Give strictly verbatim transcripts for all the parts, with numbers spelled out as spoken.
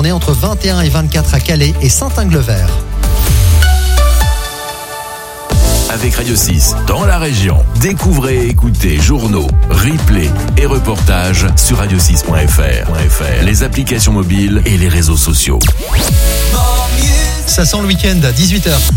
journée entre vingt et un et vingt-quatre à Calais et Saint-Ingle-Vert. Avec Radio six, dans la région, découvrez et écoutez journaux, replays et reportages sur radio six point f r, les applications mobiles et les réseaux sociaux. Ça sent le week-end à dix-huit heures.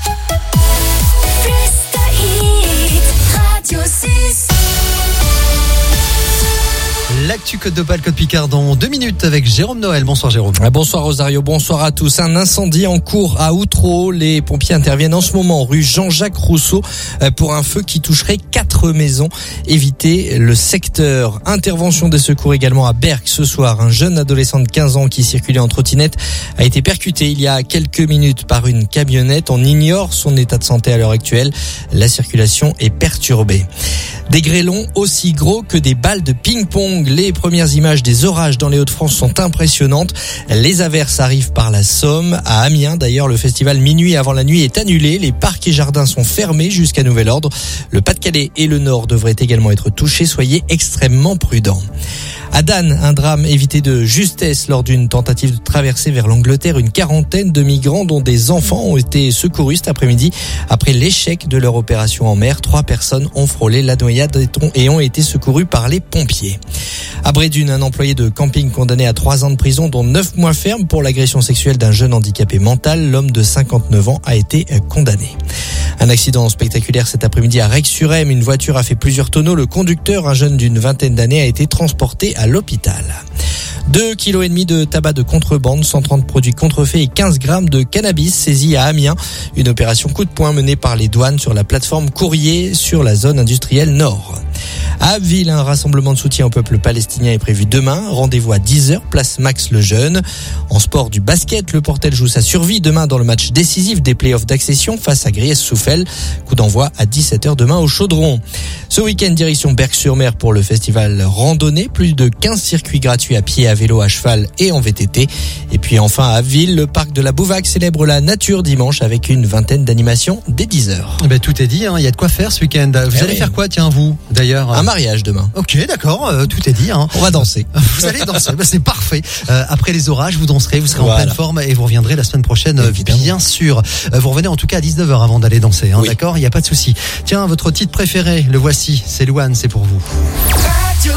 L'actu Côte d'Opale, Côte Picard dans deux minutes avec Jérôme Noël. Bonsoir Jérôme. Bonsoir Rosario, bonsoir à tous. Un incendie en cours à Outreau. Les pompiers interviennent en ce moment rue Jean-Jacques Rousseau pour un feu qui toucherait quatre maisons. Évitez le secteur. Intervention des secours également à Berck ce soir. Un jeune adolescent de quinze ans qui circulait en trottinette a été percuté il y a quelques minutes par une camionnette. On ignore son état de santé à l'heure actuelle. La circulation est perturbée. Des grêlons aussi gros que des balles de ping-pong. Les premières images des orages dans les Hauts-de-France sont impressionnantes. Les averses arrivent par la Somme. À Amiens, d'ailleurs, le festival Minuit avant la nuit est annulé. Les parcs et jardins sont fermés jusqu'à nouvel ordre. Le Pas-de-Calais et le Nord devraient également être touchés. Soyez extrêmement prudents. À Dan, un drame évité de justesse lors d'une tentative de traversée vers l'Angleterre. Une quarantaine de migrants, dont des enfants, ont été secourus cet après-midi. Après l'échec de leur opération en mer, trois personnes ont frôlé la noyade et ont été secourues par les pompiers. À Brédune, un employé de camping condamné à trois ans de prison, dont neuf mois ferme pour l'agression sexuelle d'un jeune handicapé mental. L'homme de cinquante-neuf ans a été condamné. Un accident spectaculaire cet après-midi à Rex-sur-Emme. Une voiture a fait plusieurs tonneaux. Le conducteur, un jeune d'une vingtaine d'années, a été transporté à l'hôpital. deux kilos et demi de tabac de contrebande, cent trente produits contrefaits et quinze grammes de cannabis saisis à Amiens. Une opération coup de poing menée par les douanes sur la plateforme Courrier sur la zone industrielle Nord. À Abbeville, un rassemblement de soutien au peuple palestinien est prévu demain. Rendez-vous à dix heures, place Max Lejeune. En sport du basket, le Portel joue sa survie demain dans le match décisif des playoffs d'accession face à Griès-Souffel. Coup d'envoi à dix-sept heures demain au Chaudron. Ce week-end, direction Berck-sur-Mer pour le festival randonnée. Plus de quinze circuits gratuits à pied, à vélo, à cheval et en V T T. Et puis enfin à Abbeville, le parc de la Bouvac célèbre la nature dimanche avec une vingtaine d'animations dès dix heures. Eh ben, tout est dit, hein. Il y a de quoi faire ce week-end. Vous eh allez oui. faire quoi, tiens, vous, d'ailleurs? Un mariage demain. Ok, d'accord, euh, tout est dit. Hein. On va danser. Vous allez danser, ben, c'est parfait. Euh, après les orages, vous danserez, vous serez voilà. en pleine forme et vous reviendrez la semaine prochaine, Évidemment. bien sûr. Euh, vous revenez en tout cas à dix-neuf heures avant d'aller danser, hein, oui. d'accord? Il n'y a pas de souci. Tiens, votre titre préféré, le voici, c'est Louane, c'est pour vous. Radio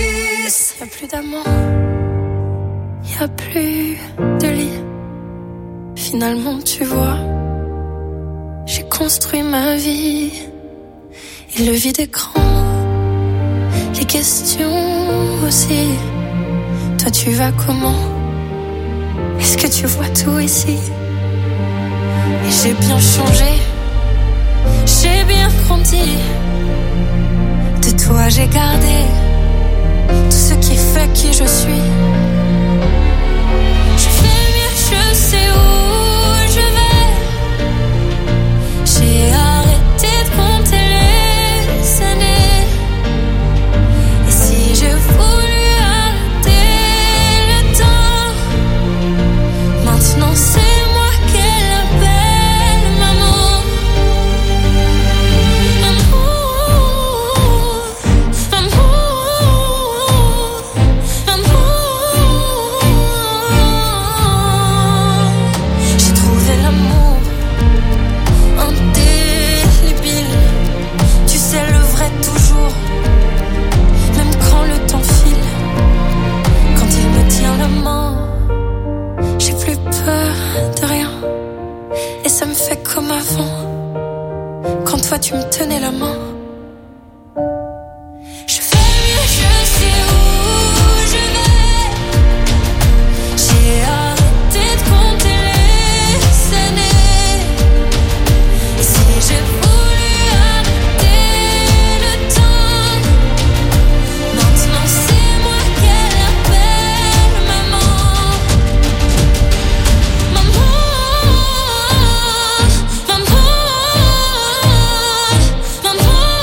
six. Y'a plus d'amour, y'a plus de lit. Finalement, tu vois, j'ai construit ma vie et le vide est grand. Les questions aussi. Toi tu vas comment? Est-ce que tu vois tout ici? Et j'ai bien changé, j'ai bien grandi. De toi j'ai gardé tout ce qui fait qui je suis. Je fais mieux, je sais où je vais. J'ai arrêté de compter les années. Et si je voulais arrêter le temps, maintenant c'est moi qu'elle appelle maman. Amour, amour, amour. J'ai trouvé l'amour indélébile. Tu sais le vrai toujours. Même quand le temps file, quand il me tient la main, j'ai plus peur de rien. Et ça me fait comme avant, quand toi tu me tenais la main. Je fais mieux, je sais où je vais. J'ai arrêté de compter les années. Et si j'ai voulu arrêter le temps, maintenant c'est moi qu'elle appelle maman. Maman, maman, maman.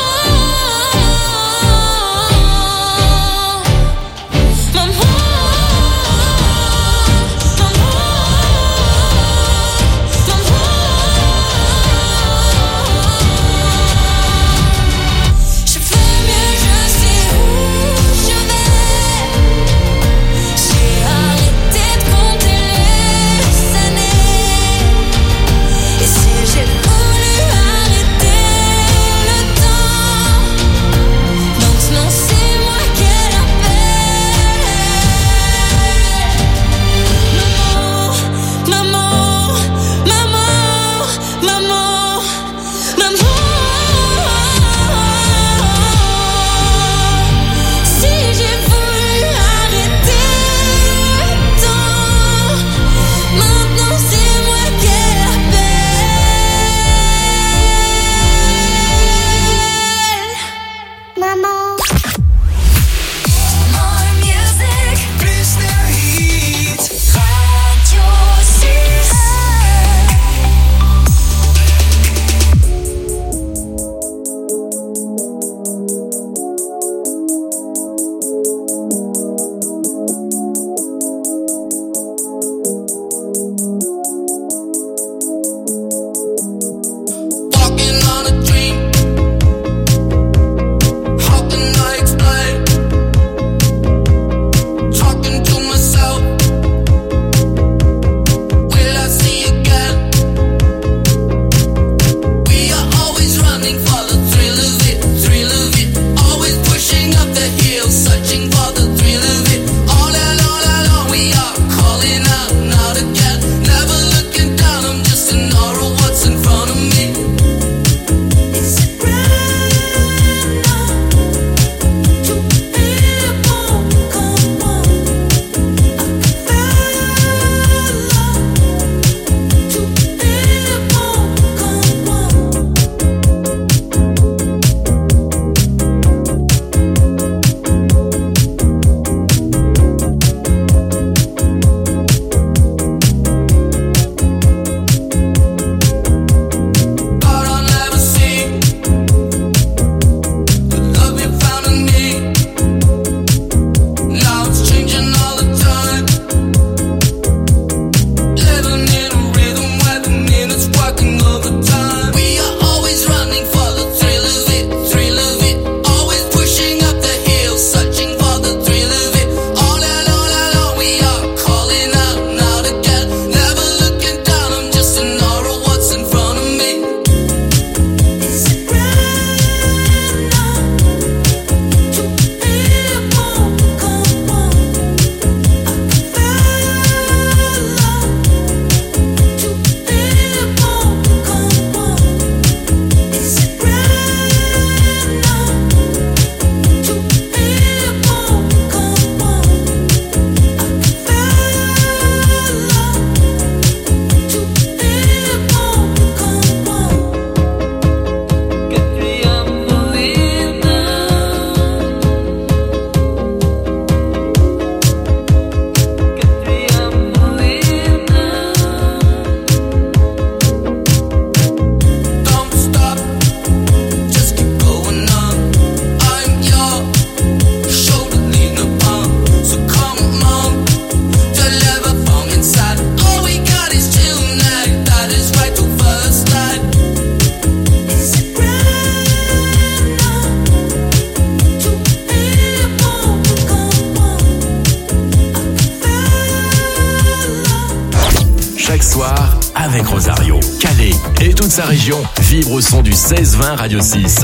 territoire avec Rosario. Calais et toute sa région vibre au son du seize vingt Radio six.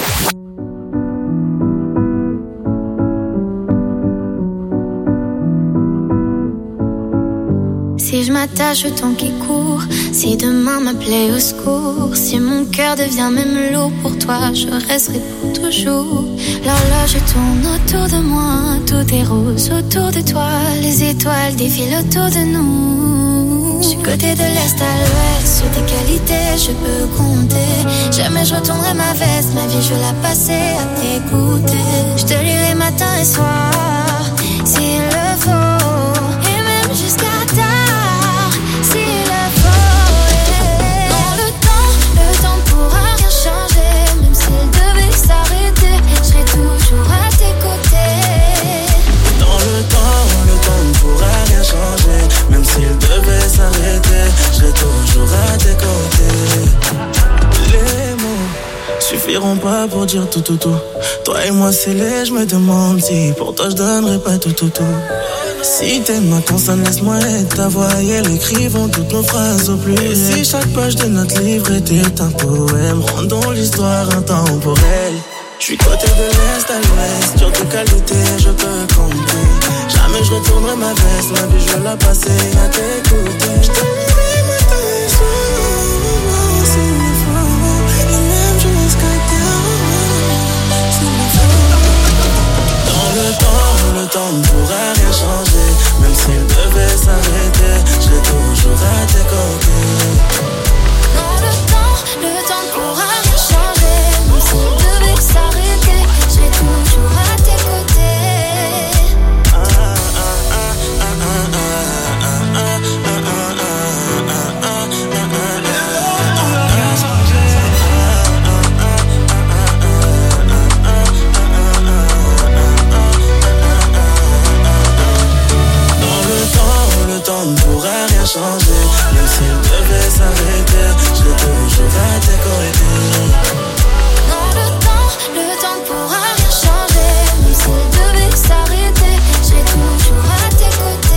Si je m'attache au temps qui court, si demain m'appelait au secours, si mon cœur devient même lourd pour toi, je resterai pour toujours. L'horloge tourne autour de moi, tout est rose autour de toi, les étoiles défilent autour de nous. Je suis côté de l'est à l'ouest, sur tes qualités je peux compter. Jamais je retournerai ma veste, ma vie je vais la passer à t'écouter. Je te lirai matin et soir, s'il le faut, et même jusqu'à tard, s'il le faut. Dans le temps, le temps ne pourra rien changer, même s'il devait s'arrêter, je serai toujours à tes côtés. Dans le temps, le temps ne pourra rien changer, même s'il devait s'arrêter, je serai toujours à tes côtés. Les mots suffiront pas pour dire tout tout tout. Toi et moi c'est laid, je me demande si pour toi je donnerais pas tout tout tout. Si t'aimes ma consonne, laisse-moi être ta voix et elle écrivons toutes nos phrases au plus. Et si chaque page de notre livre était un poème, rendons l'histoire intemporelle. Je suis côté de l'est à l'ouest, sur tes qualités je peux compter. Jamais je retournerai ma veste, ma vie je vais la passer à t'écouter. Je t'aimerai matin et soir, s'il le faut, et même jusqu'à tard, s'il le faut. Dans le temps, le temps ne pourra rien changer, même s'il devait s'arrêter, je serai toujours à tes côtés. Dans le temps, le temps ne pourra rien changer, même s'il devait s'arrêter, je serai toujours à tes côtés. Changer, même s'il devait s'arrêter, je serai toujours à tes côtés. Dans le temps, le temps ne pourra rien changer, même s'il devait s'arrêter, je serai toujours à tes côtés.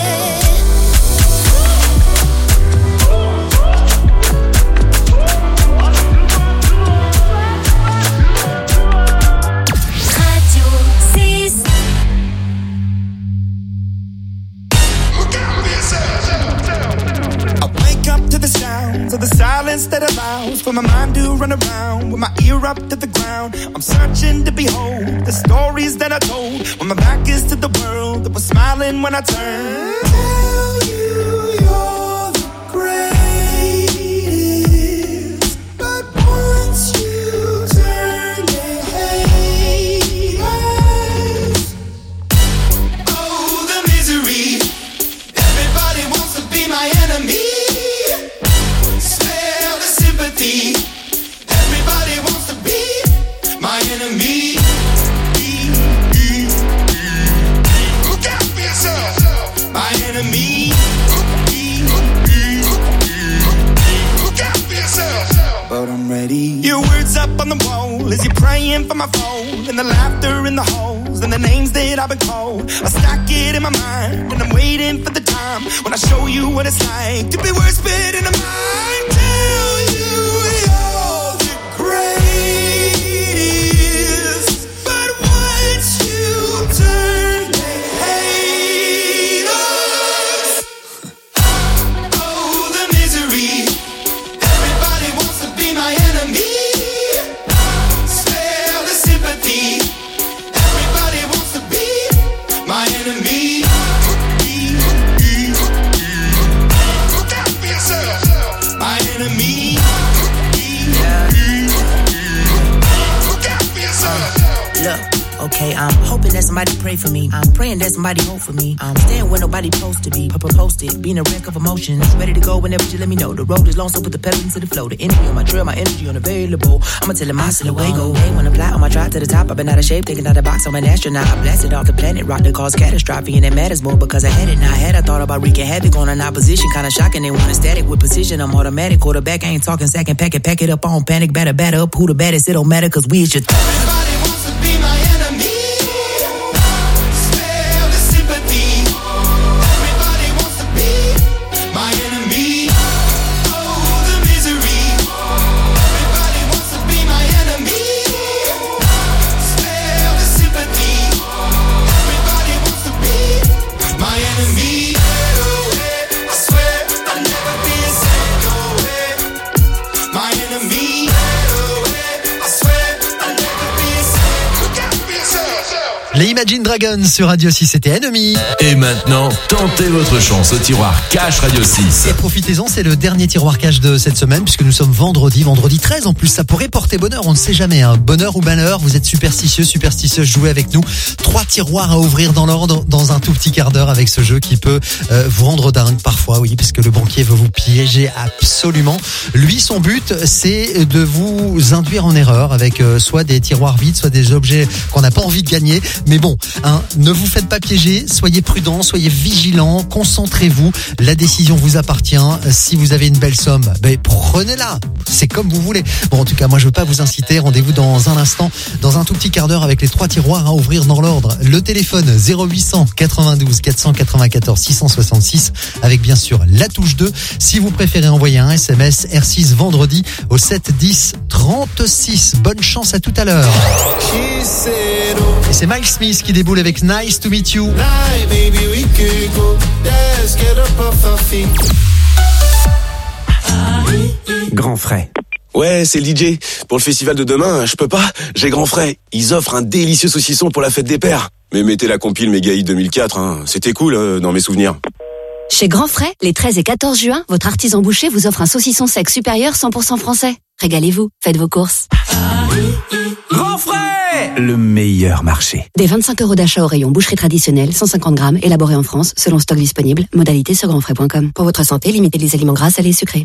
Of the silence that allows for my mind to run around with my ear up to the ground. I'm searching to behold the stories that I told when my back is to the world that was smiling when I turned. Tell you you're the greatest, but once you turn they hate us. Oh, the misery. Everybody wants to be my enemy. Everybody wants to be my enemy. Look out for yourself. My enemy. Look out for yourself. But I'm ready. Your words up on the wall as you're praying for my phone, and the laughter in the halls and the names that I've been called. I stack it in my mind and I'm waiting for the time when I show you what it's like to be worse fit in a mind. Tell you okay, I'm hoping that somebody pray for me. I'm praying that somebody hope for me. I'm staying where nobody supposed to be. Papa posted, being a wreck of emotions. Ready to go whenever you let me know. The road is long, so put the pedal into the flow. The energy on my trail, my energy unavailable. I'ma tell him I still away go. Hey, when I fly on my drive to the top, I've been out of shape, taking out the box. I'm an astronaut. I blasted off the planet, rock that caused catastrophe, and it matters more because I had it. Now I had I thought about wreaking havoc on an opposition, kinda shocking. They want a static with precision. I'm automatic, quarterback. I ain't talking second, pack it, pack it up on panic, batter, batter up. Who the baddest? It don't matter, cause we is your. Everybody wants to be my enemy. Spare the sympathy. Everybody wants to be my enemy. Imagine Dragons sur Radio six, c'était Enemy. Et maintenant, tentez votre chance au tiroir Cash Radio six. Et profitez-en, c'est le dernier tiroir Cash de cette semaine puisque nous sommes vendredi, vendredi treize en plus. Ça pourrait porter bonheur, on ne sait jamais. Hein. Bonheur ou malheur, vous êtes superstitieux, superstitieuse, jouez avec nous. Trois tiroirs à ouvrir dans l'ordre dans un tout petit quart d'heure avec ce jeu qui peut euh, vous rendre dingue parfois, oui, parce que le banquier veut vous piéger absolument. Lui, son but, c'est de vous induire en erreur avec euh, soit des tiroirs vides, soit des objets qu'on n'a pas envie de gagner. Mais bon, hein, ne vous faites pas piéger, soyez prudents, soyez vigilants, concentrez-vous. La décision vous appartient. Si vous avez une belle somme, ben prenez-la. C'est comme vous voulez. Bon, en tout cas, moi, je veux pas vous inciter. Rendez-vous dans un instant, dans un tout petit quart d'heure avec les trois tiroirs à ouvrir dans l'ordre. Le téléphone zéro huit cent quatre-vingt-douze quatre cent quatre-vingt-quatorze six cent soixante-six avec bien sûr la touche deux. Si vous préférez envoyer un S M S R six vendredi au sept dix trente-six. Bonne chance à tout à l'heure. Et c'est Miles Smith qui déboule avec Nice to Meet You. Grand frais. Ouais, c'est le D J. Pour le festival de demain, je peux pas. J'ai grand frais. Ils offrent un délicieux saucisson pour la fête des pères. Mais mettez la compile Méga Hit deux mille quatre, hein. C'était cool euh, dans mes souvenirs. Chez Grand Frais, les treize et quatorze juin, votre artisan boucher vous offre un saucisson sec supérieur cent pour cent français. Régalez-vous, faites vos courses. Grand frais, le meilleur marché. Des vingt-cinq euros d'achat au rayon boucherie traditionnelle, cent cinquante grammes, élaboré en France, selon stock disponible. Modalité sur grandfrais point com. Pour votre santé, limitez les aliments gras, salés et sucrés.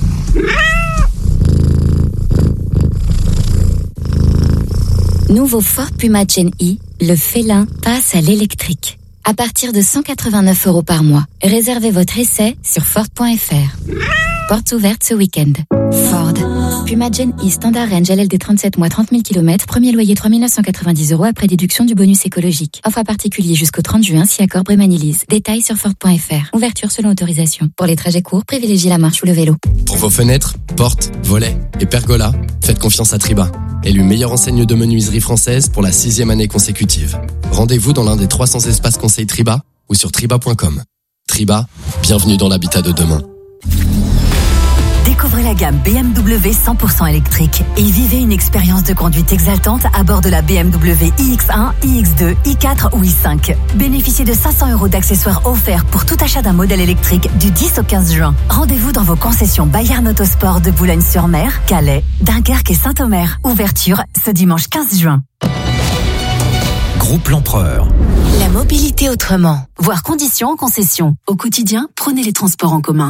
Nouveau Ford Puma Gen E, le félin passe à l'électrique. À partir de cent quatre-vingt-neuf euros par mois. Réservez votre essai sur Ford point F R. Portes ouvertes ce week-end. Ford. Puma Gen E Standard Range L L D trente-sept mois trente mille kilomètres. Premier loyer trois mille neuf cent quatre-vingt-dix euros après déduction du bonus écologique. Offre à particulier jusqu'au trente juin si accord Brémanilise. Détails sur Ford point F R. Ouverture selon autorisation. Pour les trajets courts, privilégiez la marche ou le vélo. Pour vos fenêtres, portes, volets et pergolas, faites confiance à Triba. Élu meilleure enseigne de menuiserie française pour la sixième année consécutive. Rendez-vous dans l'un des trois cents espaces conseils Triba ou sur triba point com. Triba, bienvenue dans l'habitat de demain. Découvrez la gamme B M W cent pour cent électrique et vivez une expérience de conduite exaltante à bord de la B M W i X un, i X deux, i quatre ou i cinq. Bénéficiez de cinq cents euros d'accessoires offerts pour tout achat d'un modèle électrique du dix au quinze juin. Rendez-vous dans vos concessions Bayern Autosport de Boulogne-sur-Mer, Calais, Dunkerque et Saint-Omer. Ouverture ce dimanche quinze juin. Groupe L'Empereur. La mobilité autrement. Voir conditions en concession. Au quotidien, prenez les transports en commun.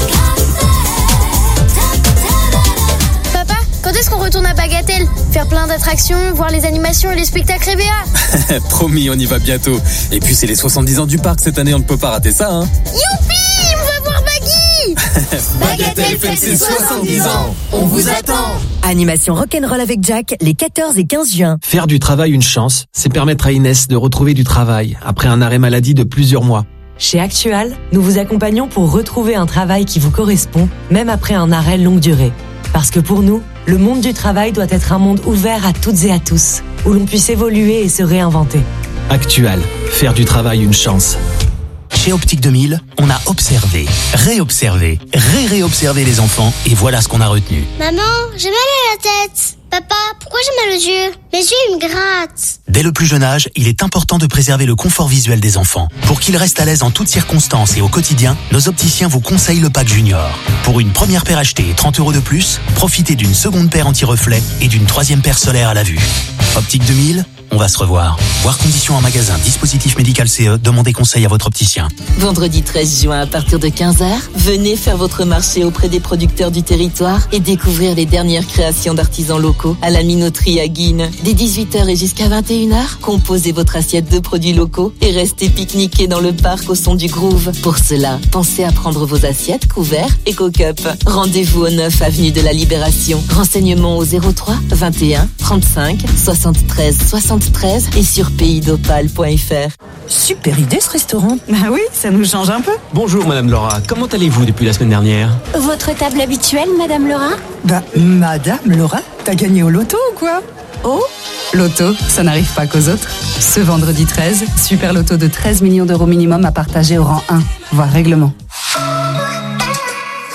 Quand est-ce qu'on retourne à Bagatelle? Faire plein d'attractions, voir les animations et les spectacles R B A. Promis, on y va bientôt. Et puis c'est les soixante-dix ans du parc cette année, on ne peut pas rater ça, hein. Youpi, on va voir Baggy. Bagatelle fête ses soixante-dix ans. On vous attend. Animation rock'n'roll avec Jack les quatorze et quinze juin. Faire du travail une chance, c'est permettre à Inès de retrouver du travail après un arrêt maladie de plusieurs mois. Chez Actual, nous vous accompagnons pour retrouver un travail qui vous correspond, même après un arrêt longue durée. Parce que pour nous, le monde du travail doit être un monde ouvert à toutes et à tous, où l'on puisse évoluer et se réinventer. Actual, faire du travail une chance. Chez Optique deux mille, on a observé, réobservé, ré-réobservé les enfants et voilà ce qu'on a retenu. Maman, j'ai mal à la tête. Papa, pourquoi j'ai mal aux yeux? Mes yeux, ils me grattent. Dès le plus jeune âge, il est important de préserver le confort visuel des enfants. Pour qu'ils restent à l'aise en toutes circonstances et au quotidien, nos opticiens vous conseillent le pack Junior. Pour une première paire achetée et trente euros de plus, profitez d'une seconde paire anti-reflet et d'une troisième paire solaire à la vue. Optique deux mille, on va se revoir. Voir conditions en magasin. Dispositif médical C E. Demandez conseil à votre opticien. Vendredi treize juin à partir de quinze heures, venez faire votre marché auprès des producteurs du territoire et découvrir les dernières créations d'artisans locaux à la minoterie à Guines. Dès dix-huit heures et jusqu'à vingt et une heures, composez votre assiette de produits locaux et restez pique-niquer dans le parc au son du groove. Pour cela, pensez à prendre vos assiettes, couverts et cock-up. Rendez-vous au neuf avenue de la Libération. Renseignements au zéro trois vingt et un trente-cinq soixante-treize soixante-treize et sur pays d'opale point F R. Super idée ce restaurant. Bah oui, ça nous change un peu. Bonjour Madame Laura, comment allez-vous depuis la semaine dernière? Votre table habituelle, Madame Laura? Bah, Madame Laura, t'as gagné au loto ou quoi? Oh, loto, ça n'arrive pas qu'aux autres. Ce vendredi treize, super loto de treize millions d'euros minimum à partager au rang un, voire règlement.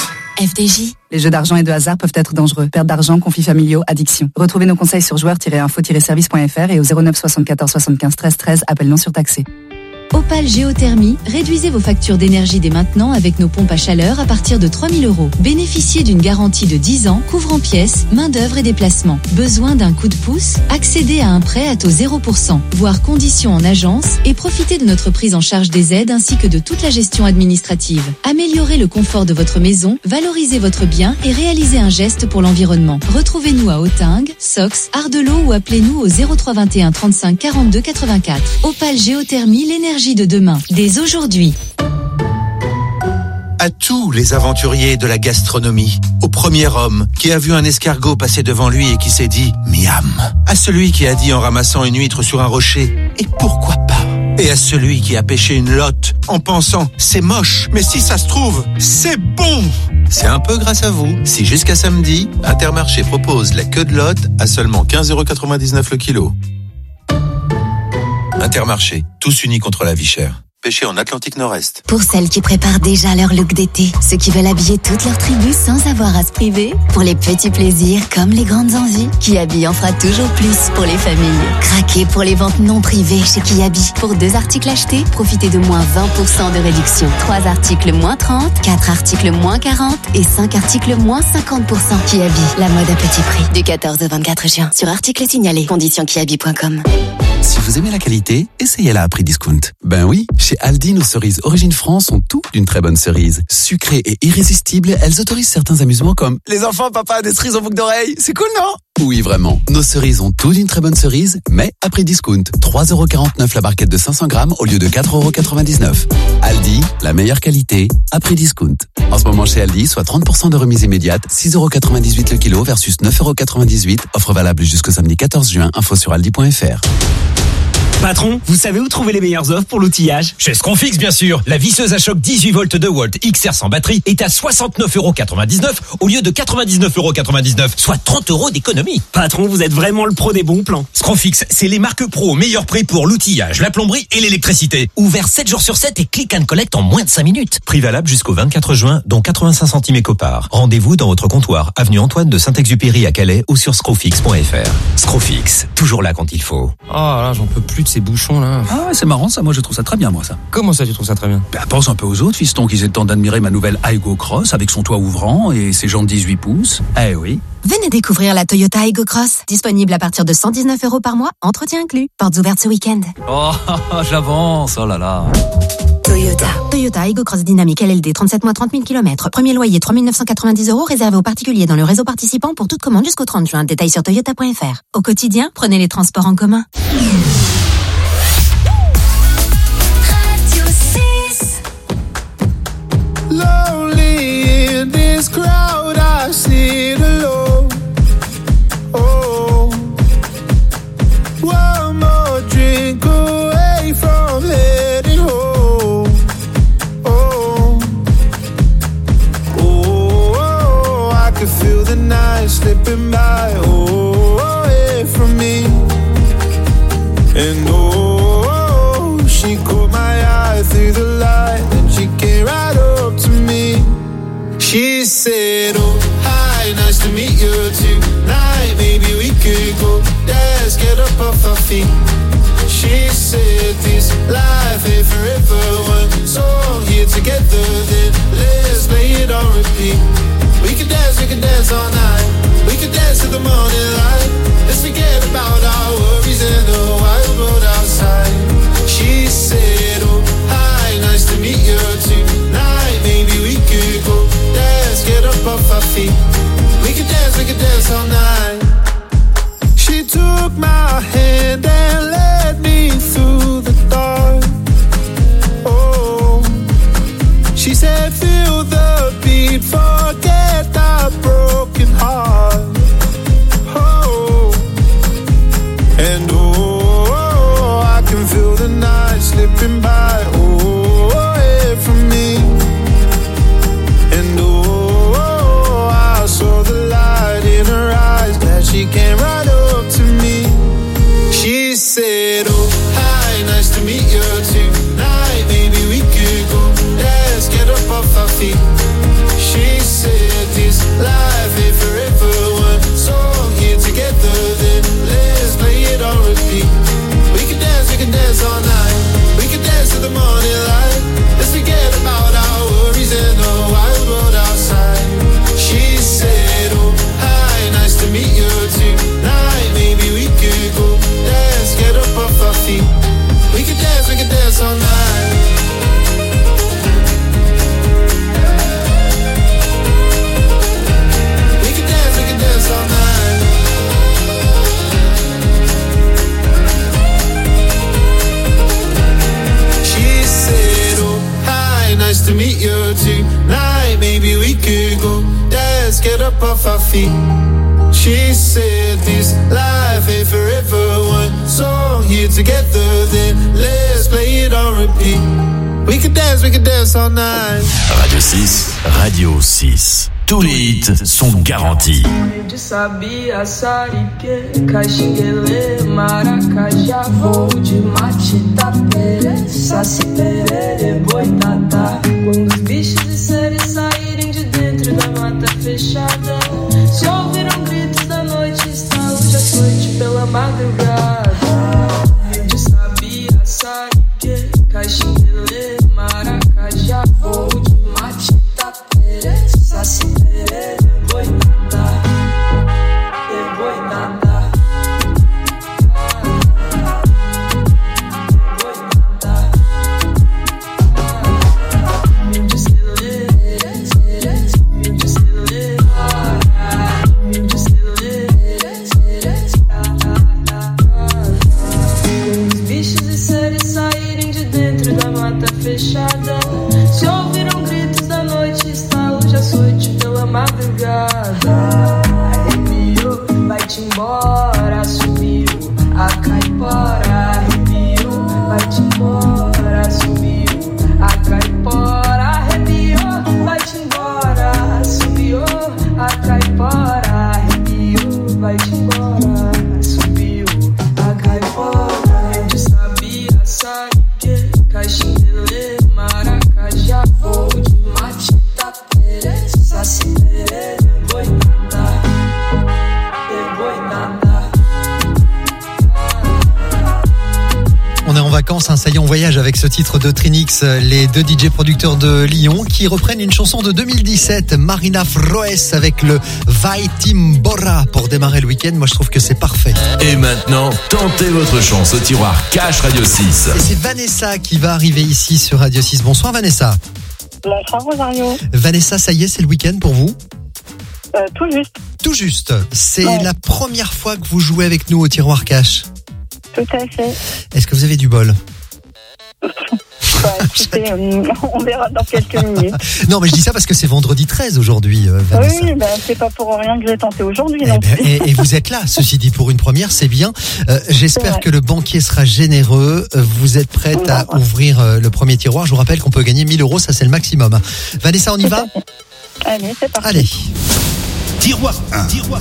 F D J. Les jeux d'argent et de hasard peuvent être dangereux. Perte d'argent, conflits familiaux, addiction. Retrouvez nos conseils sur joueurs tiret info tiret service point f r et au zéro neuf soixante-quatorze soixante-quinze treize treize, appel non surtaxé. Opale Géothermie, réduisez vos factures d'énergie dès maintenant avec nos pompes à chaleur à partir de trois mille euros. Bénéficiez d'une garantie de dix ans, couvrant pièces, main d'œuvre et déplacement. Besoin d'un coup de pouce? Accédez à un prêt à taux zéro pour cent, voire conditions en agence, et profitez de notre prise en charge des aides ainsi que de toute la gestion administrative. Améliorez le confort de votre maison, valorisez votre bien et réalisez un geste pour l'environnement. Retrouvez-nous à Authingue, Sox, Ardelot ou appelez-nous au zéro trois vingt et un trente-cinq quarante-deux quatre-vingt-quatre. Opale Géothermie, l'énergie de demain, dès aujourd'hui. À tous les aventuriers de la gastronomie, au premier homme qui a vu un escargot passer devant lui et qui s'est dit « miam », à celui qui a dit en ramassant une huître sur un rocher « et pourquoi pas ?» et à celui qui a pêché une lotte en pensant « c'est moche, mais si ça se trouve, c'est bon !» C'est un peu grâce à vous si jusqu'à samedi, Intermarché propose la queue de lotte à seulement quinze euros quatre-vingt-dix-neuf le kilo. Intermarché, tous unis contre la vie chère. Pêché en Atlantique Nord-Est. Pour celles qui préparent déjà leur look d'été, ceux qui veulent habiller toute leur tribu sans avoir à se priver, pour les petits plaisirs comme les grandes envies, Kiabi en fera toujours plus pour les familles. Craquez pour les ventes non privées chez Kiabi. Pour deux articles achetés, profitez de moins vingt pour cent de réduction. Trois articles moins trente, quatre articles moins quarante et cinq articles moins cinquante pour cent. Kiabi, la mode à petit prix. Du quatorze au vingt-quatre juin. Sur articles signalés. Conditions kiabi point com. Si vous aimez la qualité, essayez-la à prix discount. Ben oui, chez Aldi, nos cerises Origine France sont toutes d'une très bonne cerise. Sucrées et irrésistibles, elles autorisent certains amusements comme « Les enfants, papa, des cerises en boucle d'oreille, c'est cool, non ?» Oui, vraiment. Nos cerises ont toutes d'une très bonne cerise, mais à prix discount. trois euros quarante-neuf la barquette de cinq cents grammes au lieu de quatre euros quatre-vingt-dix-neuf. Aldi, la meilleure qualité, à prix discount. En ce moment chez Aldi, soit trente pour cent de remise immédiate, six euros quatre-vingt-dix-huit le kilo versus neuf euros quatre-vingt-dix-huit. Offre valable jusqu'au samedi quatorze juin. Info sur aldi point f r. Patron, vous savez où trouver les meilleures offres pour l'outillage? Chez Scrofix, bien sûr. La visseuse à choc dix-huit volts de Walt X R sans batterie est à soixante-neuf euros quatre-vingt-dix-neuf au lieu de quatre-vingt-dix-neuf euros quatre-vingt-dix-neuf, soit trente euros d'économie. Patron, vous êtes vraiment le pro des bons plans. Scrofix, c'est les marques pro au meilleur prix pour l'outillage, la plomberie et l'électricité. Ouvert sept jours sur sept et click and collect en moins de cinq minutes. Prix valable jusqu'au vingt-quatre juin, dont quatre-vingt-cinq centimes éco-part. Rendez-vous dans votre comptoir, avenue Antoine de Saint-Exupéry à Calais ou sur scrofix point f r. Scrofix, toujours là quand il faut. Oh là, j'en peux plus de ces bouchons là. Ah ouais, c'est marrant ça, moi je trouve ça très bien moi ça. Comment ça tu trouves ça très bien? Bah, pense un peu aux autres fistons qui aient le temps d'admirer ma nouvelle Aygo Cross avec son toit ouvrant et ses jantes dix-huit pouces. Eh oui. Venez découvrir la Toyota Aygo Cross, disponible à partir de cent dix-neuf euros par mois, entretien inclus, portes ouvertes ce week-end. Oh, j'avance, oh là là. Toyota. Toyota Aygo Cross Dynamique L L D, trente-sept mois, trente mille kilomètres. Premier loyer, trois mille neuf cent quatre-vingt-dix euros, réservé aux particuliers dans le réseau participant pour toute commande jusqu'au trente juin. Détails sur toyota point f r. Au quotidien, prenez les transports en commun. Lonely in this crowd, I sit alone. Oh, one more drink away from heading home. Oh, oh, oh, I can feel the night slipping by. Oh, away from me. And oh, she caught my eye through the light, and she came right up to me. She said, oh, hi, nice to meet you tonight. Maybe we could go dance, get up off our feet. She said, this life ain't forever. One song here together, then let's play it on repeat. We can dance, we can dance all night. We can dance till the morning light. Let's forget about our worries and the wild world outside. She said, oh, hi, nice to meet you tonight. Maybe we could go dance, get up off our feet. We could dance, we could dance all night. She took my hand and led me through the dark. Oh, she said, feel the beat, forget the broken heart. Oh, and oh, I can feel the night slipping by. Oh, away from me. And oh, I saw the light in her eyes, glad she came right up to me. She said, oh, hi, nice to meet you tonight. Maybe we could go dance, get up off our feet. She said, get up off our feet. She said this life ain't forever. One song here together, then let's play it on repeat. We can dance, we can dance all night. Radio six, Radio six. Tous les hits sont garantis. De sabia, sarique, caxinguele, maracajá, voo de matitapere, saci perere, boitatá. Quando os bichos de série saírem de dentro da mata fechada, se ouviram gritos da noite, estalo de açoite pela madrugada. De sabia, sarique, caxinguele, maracajá, voo de matitapere, saci perere, boitatá, e boitatá, boitatá. Me descelere, me descelere, me descelere. Quando os bichos de série saírem de dentro da mata fechada, se ouviram gritos da noite, estalo de açoite pela madrugada. Arrepiou, vai-te embora, subiu a caipora. Arrepiou, vai-te embora, subiu a caipora. Arrepiou, vai-te embora, subiu a caipora. Arrepiou, vai-te embora, subiu a caipora. Eu de sabia, sarique, caxinguele, maracajá, voo de matitapere, saci perere, boitatá, e boitatá. On est en vacances, hein, ça y est, on voyage avec ce titre de Trinix, les deux D J producteurs de Lyon qui reprennent une chanson de deux mille dix-sept, Marina Froes avec le Vai Timbora pour démarrer le week-end. Moi je trouve que c'est parfait. Et maintenant, tentez votre chance au tiroir Cash Radio six. Et c'est Vanessa qui va arriver ici sur Radio six. Bonsoir Vanessa. Bonsoir Rosario. Vanessa, ça y est, c'est le week-end pour vous ? Euh, tout juste. Tout juste. C'est Ouais. la première fois que vous jouez avec nous au tiroir Cash. Tout à fait. Est-ce que vous avez du bol ? Bah, écoutez, euh, on verra dans quelques minutes. Non, mais je dis ça parce que c'est vendredi treize aujourd'hui, euh, Vanessa. Oui, bah, c'est pas pour rien que j'ai tenté aujourd'hui. Eh non ben, plus. et, et vous êtes là, ceci dit, pour une première, c'est bien. Euh, C'est j'espère vrai. que le banquier sera généreux. Euh, Vous êtes prête à ouvrir euh, le premier tiroir. Je vous rappelle qu'on peut gagner mille euros, ça c'est le maximum. Vanessa, on y va ? Allez, c'est parti. Allez. Tiroir un. Tiroir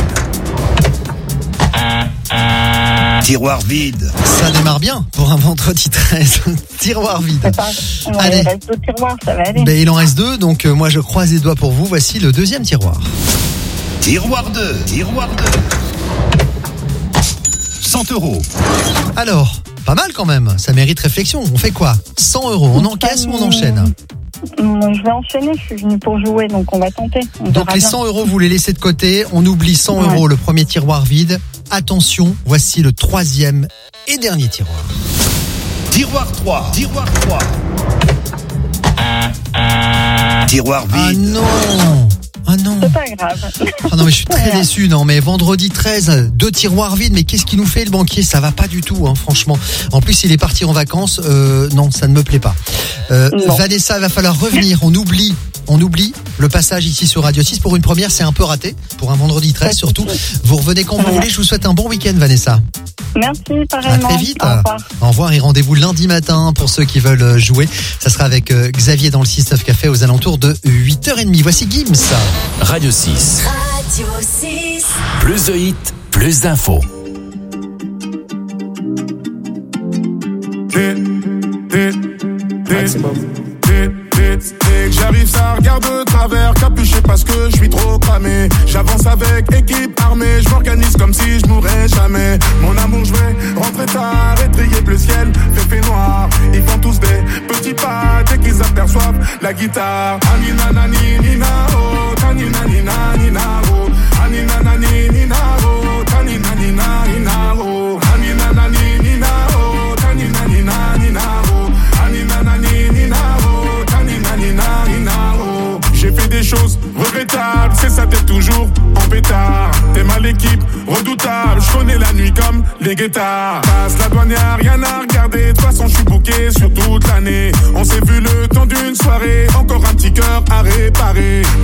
un. Tiroir vide. Ça démarre bien pour un vendredi treize. Tiroir vide. C'est pas... Ouais, Allez. il reste deux tiroirs, ça va aller. Ben, il en reste deux, donc euh, moi je croise les doigts pour vous. Voici le deuxième tiroir. Tiroir deux. Tiroir deux. cent euros. Alors, pas mal quand même, ça mérite réflexion. On fait quoi ? cent euros, on encaisse ou on enchaîne ? Hum, Je vais enchaîner, je suis venue pour jouer, donc on va tenter. On Donc verra les bien. cent euros, vous les laissez de côté. On oublie cent Ouais. euros, le premier tiroir vide. Attention, voici le troisième et dernier tiroir. Tiroir trois. Tiroir trois. Tiroir Ah vide. non Ah non C'est pas grave. Ah non mais je suis très déçu, non mais vendredi treize, deux tiroirs vides, mais qu'est-ce qu'il nous fait le banquier ? Ça va pas du tout, hein, franchement. En plus il est parti en vacances, euh, non ça ne me plaît pas. Euh, Vanessa, il va falloir revenir, on oublie, on oublie le passage ici sur Radio six. Pour une première c'est un peu raté, pour un vendredi treize surtout. Vous revenez quand vous voulez, je vous souhaite un bon week-end Vanessa. Merci, À pareillement. très vite. Au revoir. Au revoir et rendez-vous lundi matin pour ceux qui veulent jouer. Ça sera avec euh, Xavier dans le six neuf Café aux alentours de huit heures trente. Voici Gims. Radio six. Radio six. Plus de hits, plus d'infos. Dès que j'arrive, ça regarde de travers, capuché parce que je suis trop cramé. J'avance avec équipe armée, je m'organise comme si je mourrais jamais. Mon amour, je vais rentrer tard et trier le ciel, fait fait noir. Ils font tous des petits pas dès qu'ils aperçoivent la guitare. Anina nani nina oh, tanina nina nina oh, anina nani nina oh, tanina nina nina oh, anina nani nina oh, tanina nina nina oh, anina nani nina oh, tanina nina nina oh. J'ai fait des choses regrettables, c'est ça t'es toujours en pétard. T'es mal l'équipe, redoutable, je connais la nuit comme les guettards. Passe la douane, y'a rien à regarder, de toute façon je suis bouqué sur toute l'année. On s'est vu le temps d'une soirée, encore un petit cœur à réparer. Mon amour,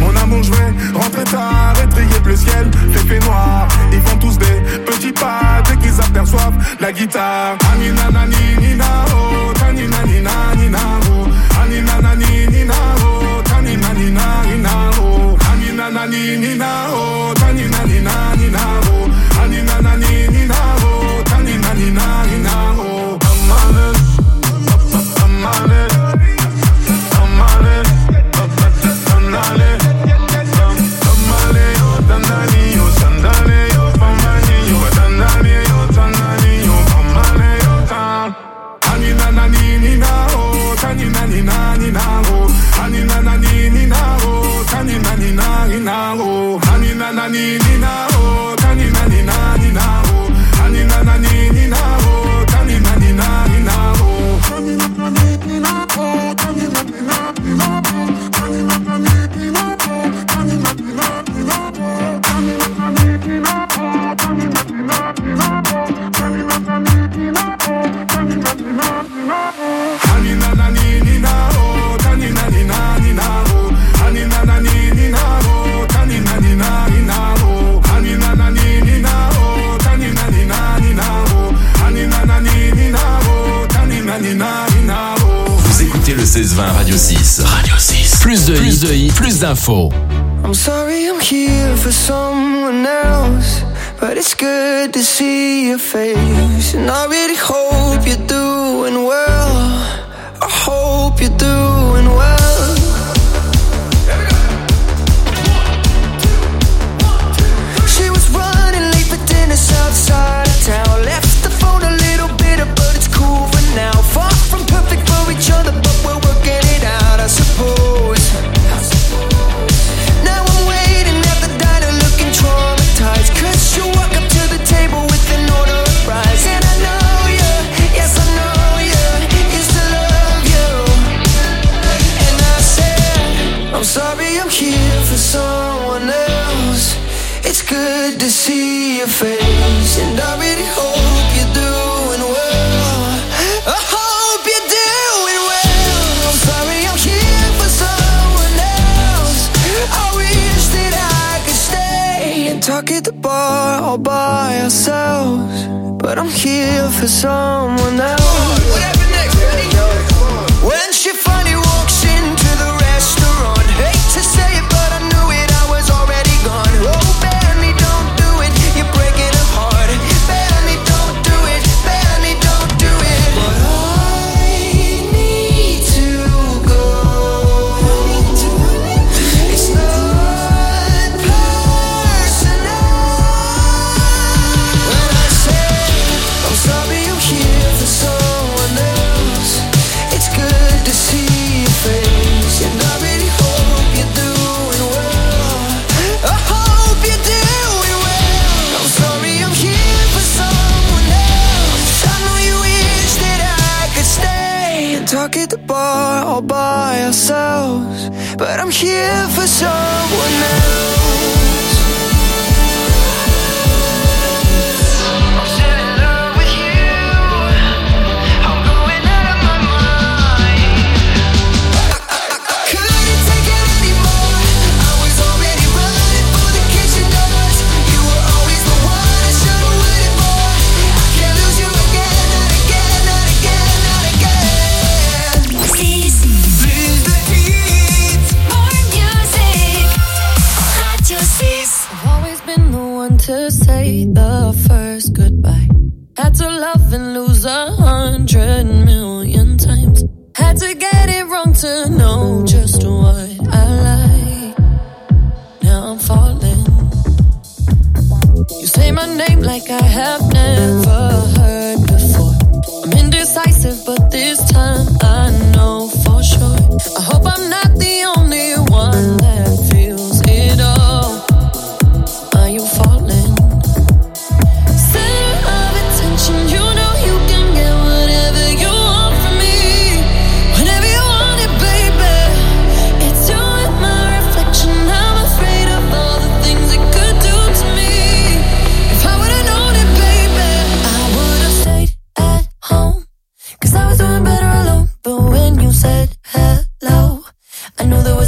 amour, je vais rentrer tard et trier bleu ciel, fait fait noir. Ils font tous des petits pas dès qu'ils aperçoivent la guitare. Anina nani nina oh, tanina nina nina oh, anina nani nina oh, tanina nina nina oh, anina nani nina oh, tanina nina nina oh, anina nani nina oh, tanina nina nina oh. Amane, amane, amane, amane, amane, yo dandani yo sandale yo pamani yo dandani yo dandani yo pamane yo tan. Anina nani nina oh, tanina nina nina oh, anina nani nina oh, tanina nina nina oh, anina nani nina oh, tanina nina nina oh, anina nani nina oh, tanina nina nina oh, tanina nani nina oh, tanina nina nina oh, tanina nani nina oh, tanina nina nina oh, tanina nani nina oh, tanina nina nina oh, tanina nani nina oh, tanina nina nina oh, anina nani nina oh, tanina nina nina oh, anina nani nina oh, tanina nina nina oh, anina nani nina oh, tanina nina nina oh, anina nani nina oh, tanina nina nina oh. Vous écoutez le seize vingt Radio six. Radio six. Plus de plus de hits, plus d'infos. I'm sorry I'm here for someone else, but it's good to see your face. And I really hope you're doing well. I hope you're doing well. She was running late for dinner outside of town. Left the phone a little bitter, but it's cool for now. Far from perfect for each other, but we're working it out, I suppose. Now I'm waiting at the diner looking traumatized, cause you walk up to the table with an order of fries. And I know you, yes I know you, used to love you. And I said, I'm sorry I'm here for someone else. It's good to see your face, and I really hope you're doing well. I hope you're doing well. I'm sorry I'm here for someone else. I wish that I could stay and talk at the bar all by ourselves, but I'm here for someone else. What happened next? When she finally walks into the restaurant, hate to say it, but I knew it, I was already gone. Oh, Benny, don't do it, you're breaking her heart. Benny, don't do it, Benny, don't do it. But I need to go. It's not personal. When I say I'm sorry I'm here for someone else, it's good to see your face, and I really hope you're doing well. I hope you're doing well. I'm sorry I'm here for someone else. I know you wish that I could stay and talk at the bar all by ourselves, but I'm here for someone else. I'm still in love with you. I'm going out of my mind. Couldn't take it anymore. I was already running for the kitchen doors. You were always the one I should've waited for. I can't lose you again, not again, not again, not again. Six. Plus de hits, more music. Radio six. I've always been the one to say the first goodbye. Had to love and lose a hundred million times. Had to get it wrong to know just what I like. Now I'm falling. You say my name like I have never heard before. I'm indecisive, but this time I know for sure. I hope I'm not the only one that feels it all. Are you falling? Center of attention, you know you can get whatever you want from me. Whenever you want it, baby. It's you and my reflection. I'm afraid of all the things it could do to me. If I would've known it, baby, I would've stayed at home, cause I was doing better alone. But when you said hello, I knew there was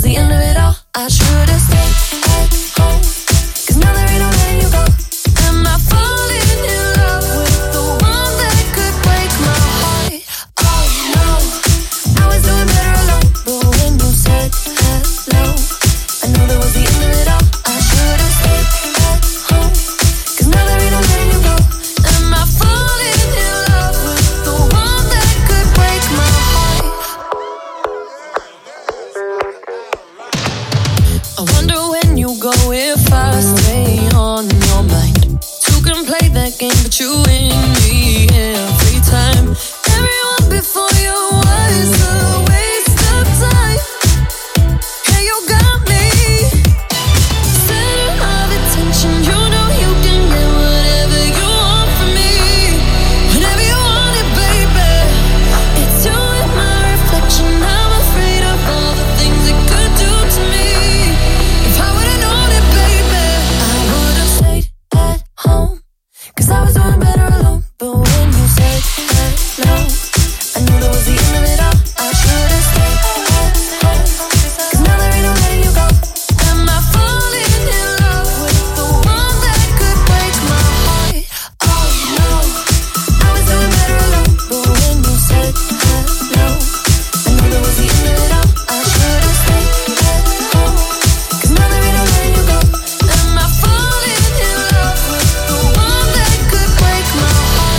I wonder when you go if I stay on your mind. Two can play that game, but you win me every time. Everyone before you was a waste of time. Yeah, you got me. Center of attention, you know you can get whatever you want from me. Whenever you want it, baby. It's you and my reflection. I'm afraid of all the things it could do to me. If I would've known it, baby, I would've stayed at home. Cause I was doing better alone. But when you said hello, I knew that was the end of it all. I should've stayed at home. Cause now there ain't no letting you go. Am I falling in love with the one that could break my heart? Oh no, I was doing better alone. But when you said hello, I knew that was the end of it all. I should've stayed at home. Cause now there ain't no letting you go. Am I falling in love with the one that could break my heart?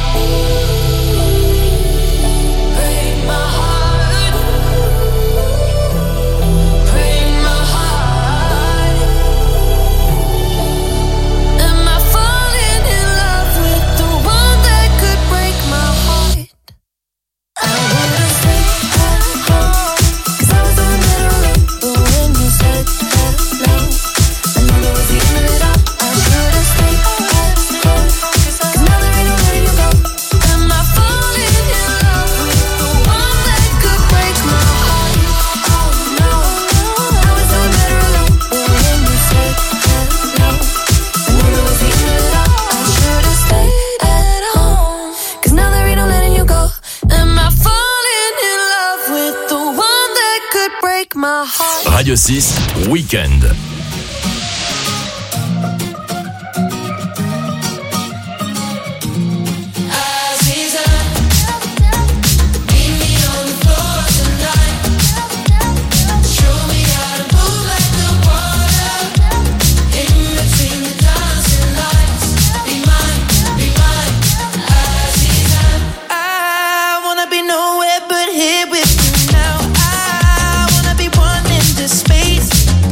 Break my heart. Break my heart. Am I falling in love with the one that could break my heart? I would've stayed at home. Cause I was doing better alone. But when you said hello, I knew that was the end of it all. I should've stayed at home. Cause now there ain't no letting you go. Am I falling in love with the one that could break my heart? Oh no, I was doing better alone. But when you said hello, I knew that was the end of it all. I should've stayed at home. Cause now there ain't no letting you go. Am I falling in love with the one that could break my heart? Radio six, Weekend. Aziza, meet me on the floor tonight. Show me how to move like the water. In between the dancing lights. Be mine, be mine, Aziza. I wanna be nowhere but here with you now. I wanna be one in this space.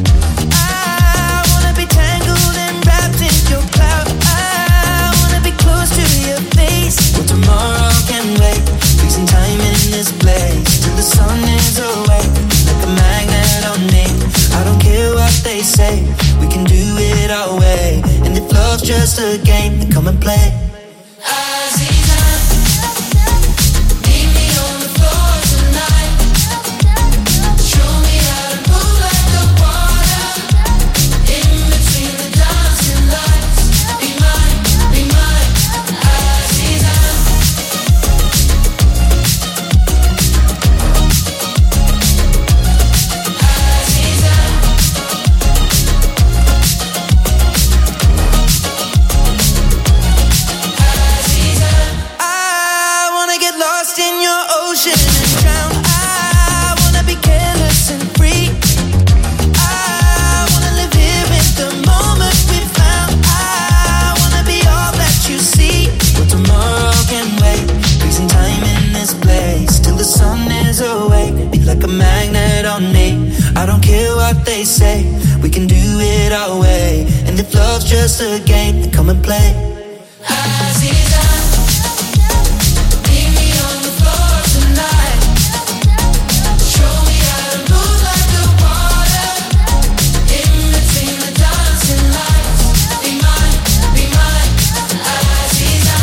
I wanna be tangled and wrapped in your cloud. I wanna be close to your face. Well, tomorrow can wait. Freezing time in this place till the sun is away. Like a magnet on me. I don't care what they say. We can do it our way. And if love's just a game, then come and play. Aziza, meet me on the floor tonight. Show me how to move like the water. In between the dancing lights. Be mine, be mine, Aziza. Aziza. I wanna get lost in your ocean and drown. I wanna be careless and free. I wanna live here in the moment we found. I wanna be all that you see. Well, tomorrow can wait. Freezing time in this place till the sun is awake. Be like a magnet on me. I don't care what they say. We can do it our way. And if love's just a game, then come and play. Aziza, meet me on the floor tonight. Show me how to move like the water. In between the dancing lights. Be mine, be mine, Aziza.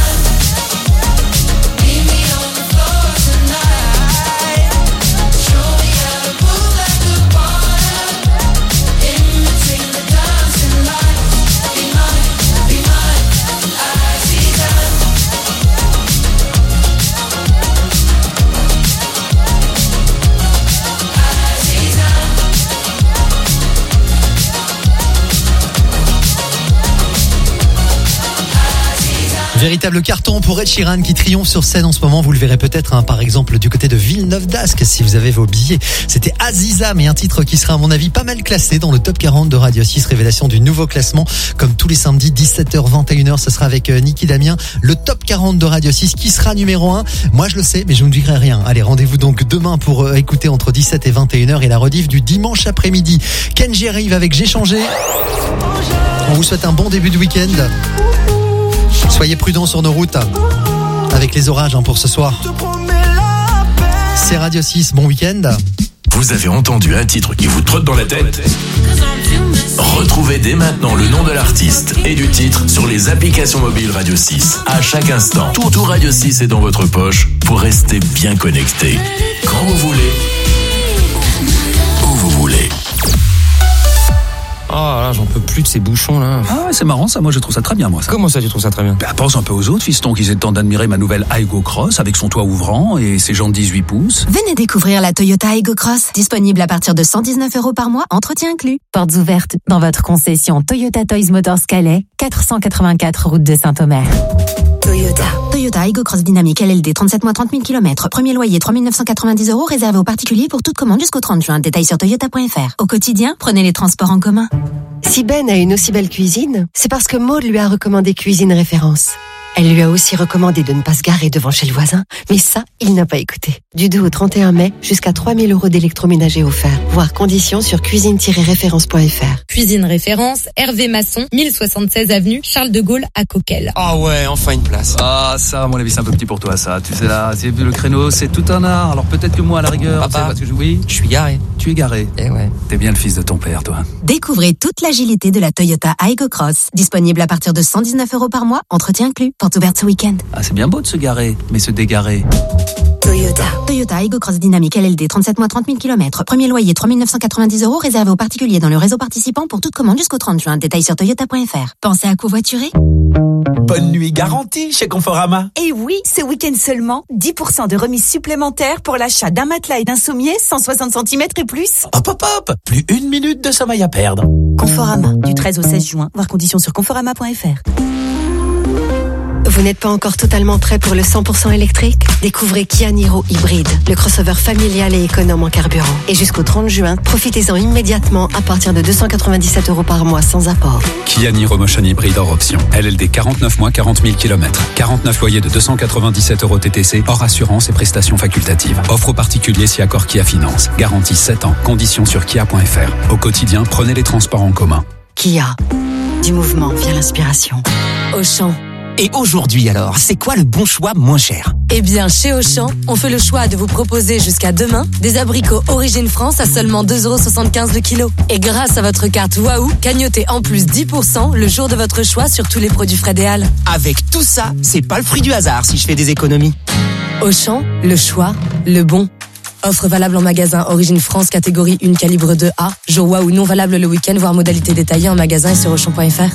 Meet me on the floor tonight. Show me how to move like the water. In between the dancing lights. Be mine, be mine, Aziza. Véritable carton pour Ed Sheeran qui triomphe sur scène en ce moment. Vous le verrez peut-être, hein, par exemple, du côté de Villeneuve-d'Ascq, si vous avez vos billets. C'était Aziza, mais un titre qui sera, à mon avis, pas mal classé dans le top quarante de Radio six. Révélation du nouveau classement. Comme tous les samedis, dix-sept heures, vingt et une heures, ce sera avec Niki Damien. Le top quarante de Radio six qui sera numéro un. Moi, je le sais, mais je ne vous dirai rien. Allez, rendez-vous donc demain pour euh, écouter entre dix-sept et vingt et une heures et la rediff du dimanche après-midi. Kenji arrive avec J'ai changé. On vous souhaite un bon début de week-end. Soyez prudents sur nos routes. Avec les orages hein, pour ce soir. C'est Radio six, bon week-end. Vous avez entendu un titre qui vous trotte dans la tête? Retrouvez dès maintenant le nom de l'artiste et du titre sur les applications mobiles Radio six. À chaque instant, tout, tout Radio six est dans votre poche pour rester bien connecté. Quand vous voulez, où vous voulez. Oh là, j'en peux plus de ces bouchons là. Ah ouais, c'est marrant ça, moi je trouve ça très bien moi ça. Comment ça tu trouves ça très bien? Bah pense un peu aux autres fistons qui s'aient temps d'admirer ma nouvelle Aygo Cross avec son toit ouvrant et ses jantes dix-huit pouces. Venez découvrir la Toyota Aygo Cross, disponible à partir de cent dix-neuf euros par mois, entretien inclus. Portes ouvertes dans votre concession Toyota Toys Motors Calais, quatre cent quatre-vingt-quatre route de Saint-Omer. Toyota. Toyota Aygo Cross Dynamique L L D, trente-sept mois, trente mille kilomètres. Premier loyer, trois mille neuf cent quatre-vingt-dix euros, réservé aux particuliers pour toute commande jusqu'au trente juin. Détails sur toyota point f r. Au quotidien, prenez les transports en commun. Si Ben a une aussi belle cuisine, c'est parce que Maud lui a recommandé Cuisine Référence. Elle lui a aussi recommandé de ne pas se garer devant chez le voisin, mais ça, il n'a pas écouté. Du deux au trente et un mai, jusqu'à trois mille euros d'électroménager offerts. Voir conditions sur cuisine tiret référence point f r. Cuisine Référence, Hervé Masson, mille soixante-seize avenue Charles de Gaulle à Coquelles. Ah ouais, enfin une place. Ah ça, à mon avis c'est un peu petit pour toi ça. Tu sais là, c'est le créneau, c'est tout un art. Alors peut-être que moi à la rigueur, Papa, tu sais, parce que je... oui, je suis garé. Tu es garé. Eh ouais. T'es bien le fils de ton père, toi. Découvrez toute l'agilité de la Toyota Aygo Cross, disponible à partir de cent dix-neuf euros par mois, entretien inclus. Porte ouverte ce week-end. Ah c'est bien beau de se garer, mais se dégarer. Toyota. Toyota Aygo Cross Dynamique L L D, trente-sept mois, trente mille kilomètres. Premier loyer, trois mille neuf cent quatre-vingt-dix euros, réservé aux particuliers dans le réseau participant pour toute commande jusqu'au trente juin. Détails sur toyota point f r. Pensez à covoiturer? Bonne nuit garantie chez Conforama. Et oui, ce week-end seulement, dix pour cent de remise supplémentaire pour l'achat d'un matelas et d'un sommier cent soixante centimètres et plus. Hop hop hop, plus une minute de sommeil à perdre. Conforama, du treize au seize juin, voir conditions sur conforama point f r. Vous n'êtes pas encore totalement prêt pour le cent pour cent électrique? Découvrez Kia Niro Hybride, le crossover familial et économe en carburant. Et jusqu'au trente juin, profitez-en immédiatement à partir de deux cent quatre-vingt-dix-sept euros par mois sans apport. Kia Niro Motion Hybride hors option. L L D quarante-neuf mois, quarante mille kilomètres. quarante-neuf loyers de deux cent quatre-vingt-dix-sept euros T T C, hors assurance et prestations facultatives. Offre aux particuliers si accord Kia Finance. Garantie sept ans. Conditions sur kia point f r. Au quotidien, prenez les transports en commun. Kia. Du mouvement vient l'inspiration. Auchan. Et aujourd'hui alors, c'est quoi le bon choix moins cher? Eh bien, chez Auchan, on fait le choix de vous proposer jusqu'à demain des abricots Origine France à seulement deux euros soixante-quinze le kilo. Et grâce à votre carte Waouh, cagnotez en plus dix pour cent le jour de votre choix sur tous les produits Frédéal. Avec tout ça, c'est pas le fruit du hasard si je fais des économies. Auchan, le choix, le bon. Offre valable en magasin Origine France catégorie un calibre deux A. Jour Waouh non valable le week-end, voire modalité détaillée en magasin et sur auchan point f r.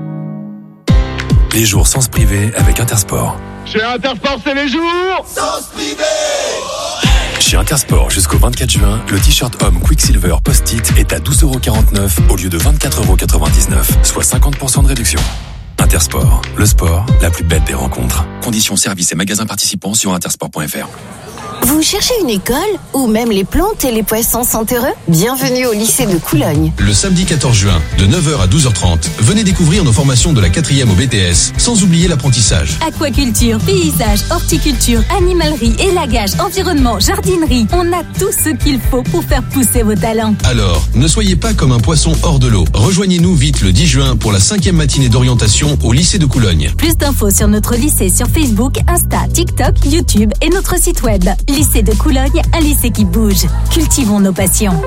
Les jours sens privé avec Intersport. Chez Intersport, c'est les jours Sens privé. Chez Intersport, jusqu'au vingt-quatre juin, le t-shirt homme Quicksilver Post-it est à douze euros quarante-neuf au lieu de vingt-quatre euros quatre-vingt-dix-neuf, soit cinquante pour cent de réduction. Intersport, le sport, la plus belle des rencontres. Conditions, services et magasins participants sur intersport point f r. Vous cherchez une école où même les plantes et les poissons sont heureux? Bienvenue au lycée de Coulogne. Le samedi quatorze juin, de neuf heures à douze heures trente, venez découvrir nos formations de la quatrième au B T S, sans oublier l'apprentissage. Aquaculture, paysage, horticulture, animalerie, élagage, environnement, jardinerie. On a tout ce qu'il faut pour faire pousser vos talents. Alors, ne soyez pas comme un poisson hors de l'eau. Rejoignez-nous vite le dix juin pour la cinquième matinée d'orientation au lycée de Coulogne. Plus d'infos sur notre lycée sur Facebook, Insta, TikTok, YouTube et notre site web. Lycée de Coulogne, un lycée qui bouge. Cultivons nos passions.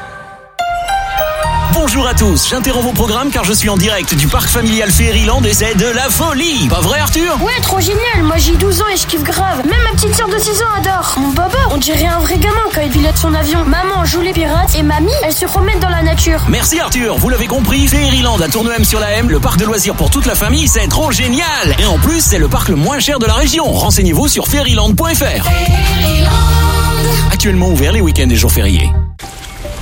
Bonjour à tous, j'interromps vos programmes car je suis en direct du parc familial Fairyland et c'est de la folie. Pas vrai Arthur? Ouais, trop génial, moi j'ai douze ans et je kiffe grave. Même ma petite sœur de six ans adore. Mon baba, on dirait un vrai gamin quand il pilote son avion. Maman joue les pirates et mamie, elle se promène dans la nature. Merci Arthur, vous l'avez compris, Fairyland à Tournemem sur la M, le parc de loisirs pour toute la famille, c'est trop génial. Et en plus, c'est le parc le moins cher de la région. Renseignez-vous sur fairyland point f r. Actuellement ouvert les week-ends et jours fériés.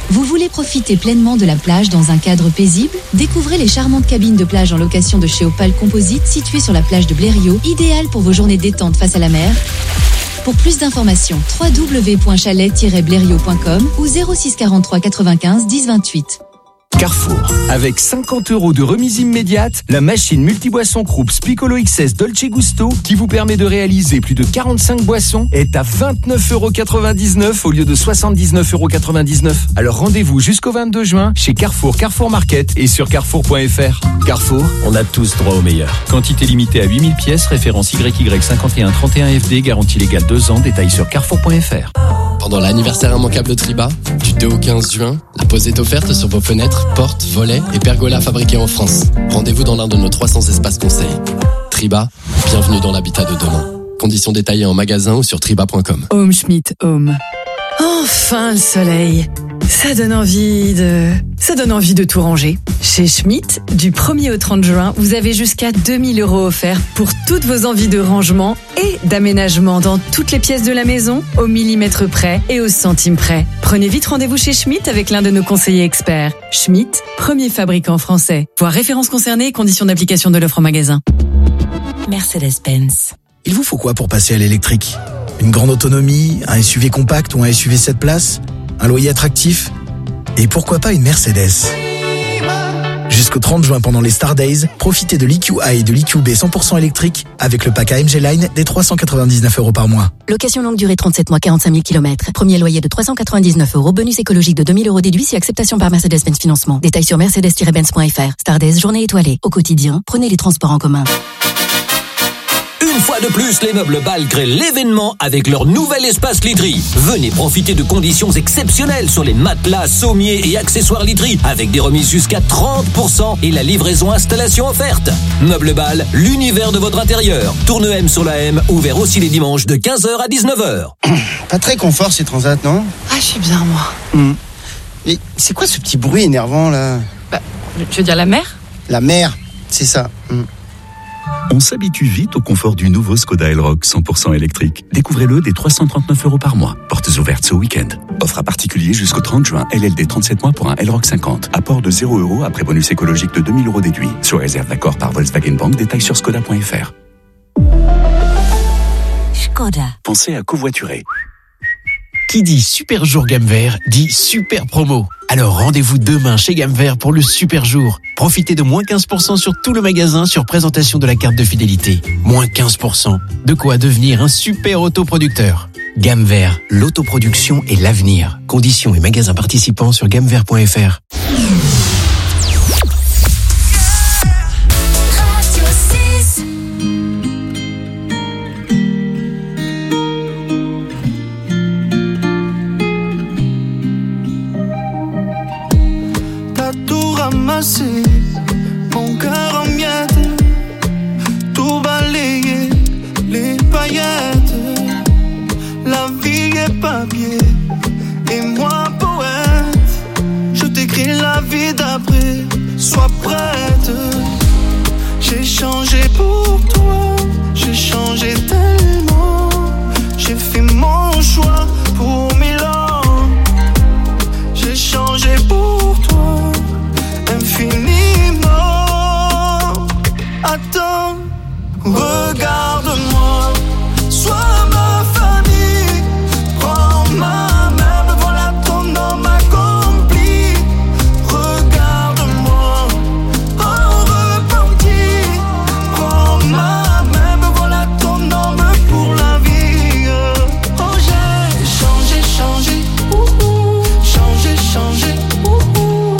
Vous voulez profiter pleinement de la plage dans un cadre paisible? Découvrez les charmantes cabines de plage en location de chez Opal Composite situées sur la plage de Blériot, idéales pour vos journées détente face à la mer. Pour plus d'informations, w w w point chalet tiret blériot point com ou zéro six quarante-trois quatre-vingt-quinze dix vingt-huit. Carrefour. Avec cinquante euros de remise immédiate, la machine multiboisson Krups Piccolo X S Dolce Gusto, qui vous permet de réaliser plus de quarante-cinq boissons, est à vingt-neuf euros quatre-vingt-dix-neuf au lieu de soixante-dix-neuf euros quatre-vingt-dix-neuf. Alors rendez-vous jusqu'au vingt-deux juin chez Carrefour, Carrefour Market et sur carrefour point f r. Carrefour, on a tous droit au meilleur. Quantité limitée à huit mille pièces, référence Y Y cinquante et un trente et un F D, garantie légale deux ans, détail sur carrefour point f r. Pendant l'anniversaire immanquable de Triba, du deux au quinze juin, la pause est offerte sur vos fenêtres, portes, volets et pergolas fabriqués en France. Rendez-vous dans l'un de nos trois cents espaces conseils. Triba, bienvenue dans l'habitat de demain. Conditions détaillées en magasin ou sur triba point com. Home Schmidt Home. Enfin le soleil. Ça donne envie de... Ça donne envie de tout ranger. Chez Schmidt, du premier au trente juin, vous avez jusqu'à deux mille euros offerts pour toutes vos envies de rangement et d'aménagement dans toutes les pièces de la maison, au millimètre près et au centime près. Prenez vite rendez-vous chez Schmidt avec l'un de nos conseillers experts. Schmidt, premier fabricant français. Voir références concernées et conditions d'application de l'offre en magasin. Mercedes-Benz. Il vous faut quoi pour passer à l'électrique? Une grande autonomie, un S U V compact ou un S U V sept places? Un loyer attractif? Et pourquoi pas une Mercedes? Jusqu'au trente juin pendant les Star Days, profitez de l'E Q A et de l'E Q B cent pour cent électrique avec le pack A M G Line des trois cent quatre-vingt-dix-neuf euros par mois. Location longue durée trente-sept mois, quarante-cinq mille kilomètres. Premier loyer de trois cent quatre-vingt-dix-neuf euros. Bonus écologique de deux mille euros déduit si acceptation par Mercedes-Benz Financement. Détails sur mercedes tiret benz point f r. Star Days, journée étoilée. Au quotidien, prenez les transports en commun. Une fois de plus, les Meubles Bâle créent l'événement avec leur nouvel espace literie. Venez profiter de conditions exceptionnelles sur les matelas, sommiers et accessoires literie avec des remises jusqu'à trente pour cent et la livraison installation offerte. Meubles Bâle, l'univers de votre intérieur. Tourne M sur la M, ouvert aussi les dimanches de quinze heures à dix-neuf heures. Pas très confort ces transats, non? Ah, je suis bien, moi. Mmh. Mais c'est quoi ce petit bruit énervant, là? Bah, tu veux dire la mer? La mer, c'est ça. Mmh. On s'habitue vite au confort du nouveau Skoda Elroq cent pour cent électrique. Découvrez-le dès trois cent trente-neuf euros par mois. Portes ouvertes ce week-end. Offre à particulier jusqu'au trente juin. L L D trente-sept mois pour un Elroq cinquante. Apport de zéro euros après bonus écologique de deux mille euros déduit. Sous réserve d'accord par Volkswagen Bank. Détails sur skoda point f r. Skoda. Pensez à covoiturer. Qui dit super jour gamme vert dit super promo. Alors rendez-vous demain chez Gamme Vert pour le super jour. Profitez de moins quinze pour cent sur tout le magasin sur présentation de la carte de fidélité. Moins quinze pour cent. De quoi devenir un super autoproducteur. Gamme Vert, l'autoproduction et l'avenir. Conditions et magasins participants sur gamme vert point f r. Ramasser mon cœur en miettes, tout balayer les paillettes. La vie est papier et moi poète. Je t'écris la vie d'après, sois prête. J'ai changé pour toi, j'ai changé tellement. J'ai fait mon choix pour mille ans. J'ai changé pour toi infiniment. Attends, regarde-moi, sois ma famille, prends ma main, me voilà ton homme accompli. Regarde-moi, en repenti, prends ma main, me voilà ton homme pour la vie. Oh j'ai changé, changé, ouh, ouh. Changé, changé, ouh, ouh.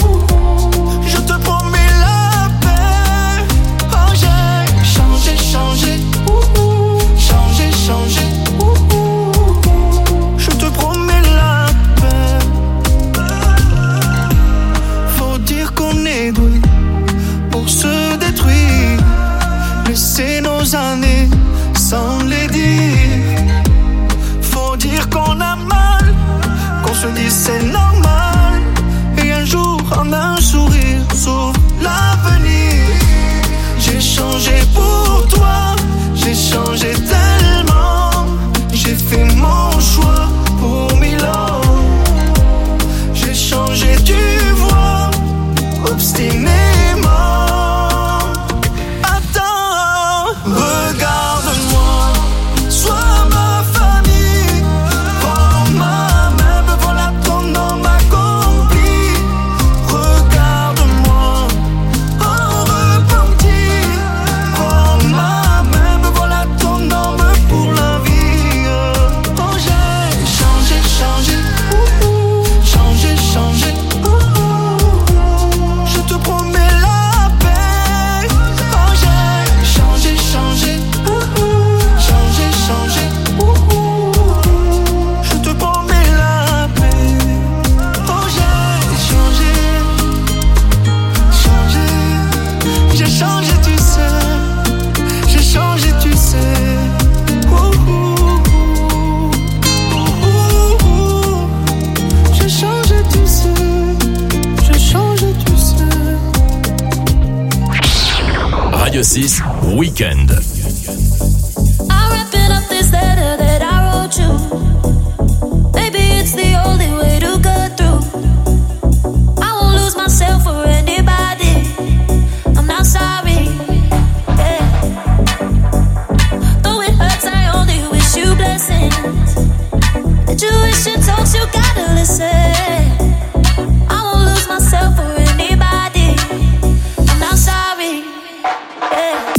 Radio six, Weekend. I'm wrapping up this letter that I wrote you. Maybe it's the only way to get through. I won't lose myself for anybody. I'm not sorry. Yeah. Though it hurts, I only wish you blessings. The tuition talks, you gotta listen. I won't lose myself for anybody. I'm not sorry. Yeah.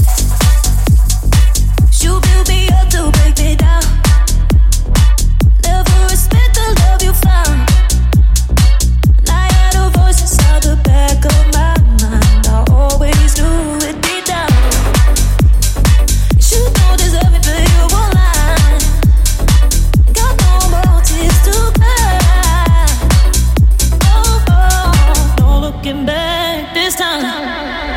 You build me up to break me down. Never respect the love you found. And I had a voice inside the back of my mind. I always knew it'd be down. You don't deserve it, but you won't lie. Got no more tears to cry. Oh, oh, no looking back this time.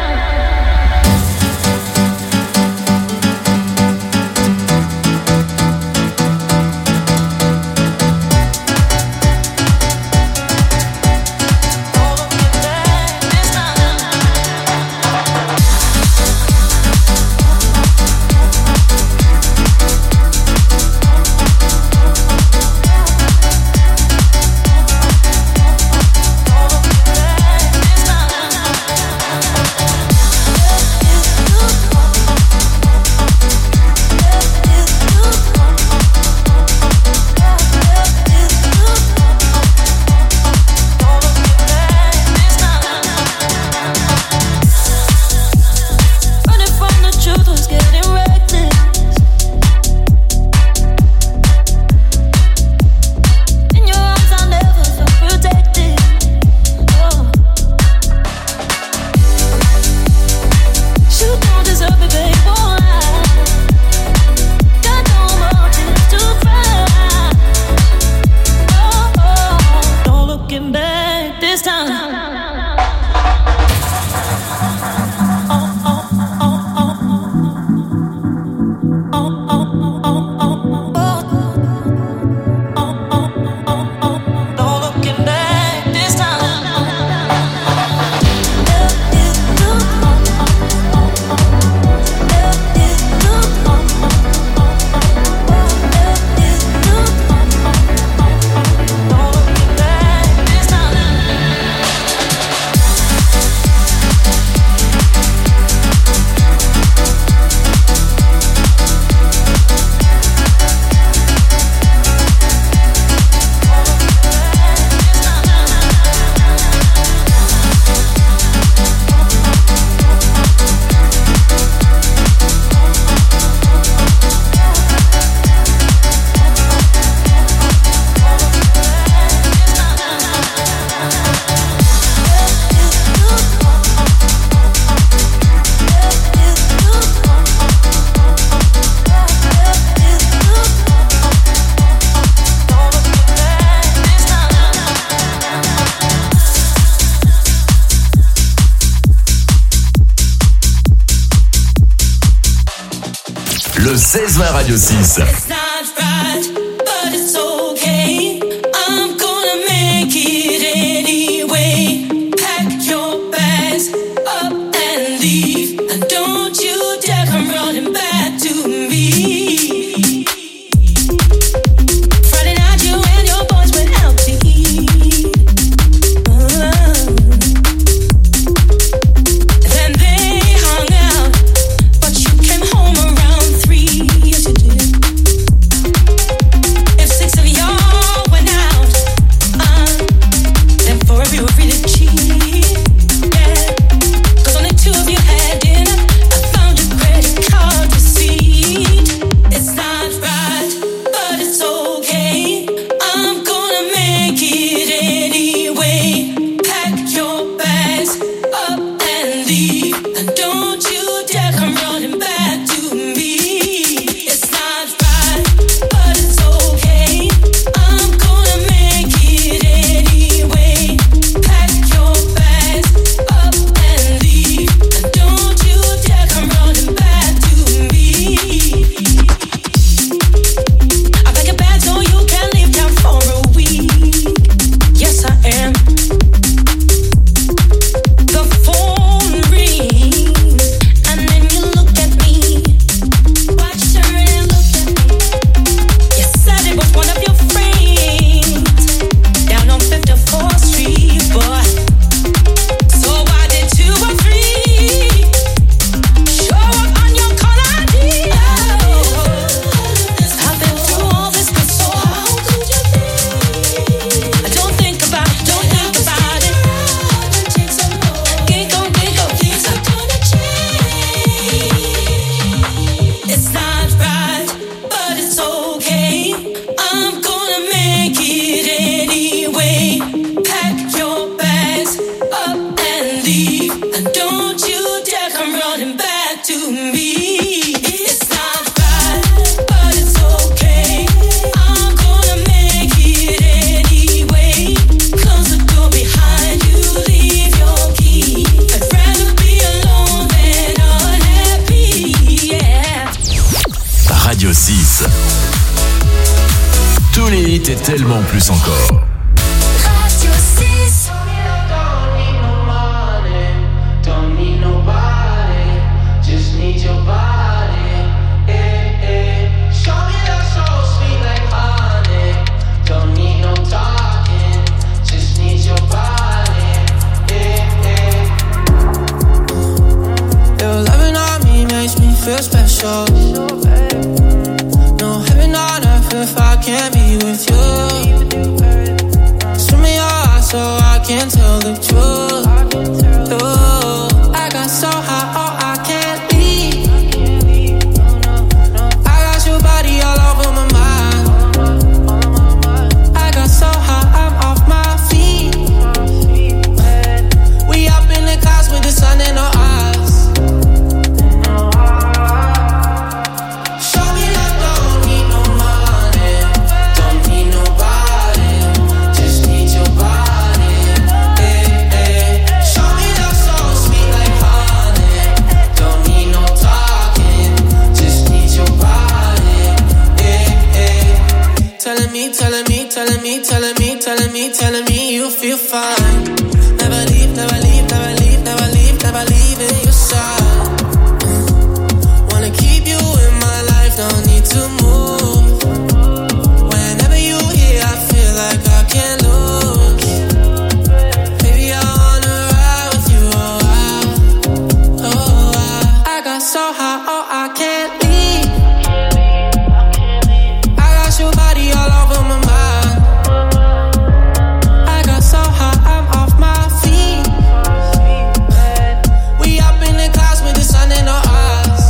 Running from the truth was getting reckless. In your arms I never felt protected. Oh. You don't deserve it, babe, won't lie. Got no more tears to cry. Oh, oh, no looking back this time. No looking back this time. Le seize vingt Radio six. It's not right, but it's okay. I'm gonna make it anyway. Pack your bags up and leave. And don't you dare come running back to me. Friday night you and your boys went out to eat. Uh, Then they hung out, but you came home around three. Yes you did. tellement plus encore. Radio six. Feel special. No heaven on earth if I can't be with you. Swim in your eyes so I can tell the truth. Ooh, I got so high, oh I can't leave. I got your body all over my mind. I got so high, I'm off my feet. We up in the clouds with the sun in our eyes. Telling me, telling me, telling me, telling me, telling me you feel fine. Never leave, never leave, never leave, never leave, never leave in your side. Wanna keep you in my life, don't need to move. Whenever you here, I feel like I can't lose. Baby, I wanna ride with you, oh I, oh I. I got so high, oh I can't leave. Your body all over my mind. I got so high, I'm off my feet. We up in the clouds with the sun in our eyes.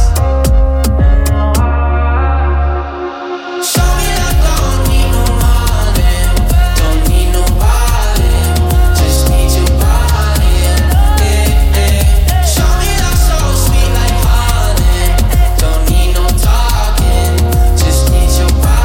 Show me that don't need no money, don't need nobody, just need your body. Yeah, yeah. Show me that so sweet like honey, don't need no talking, just need your body.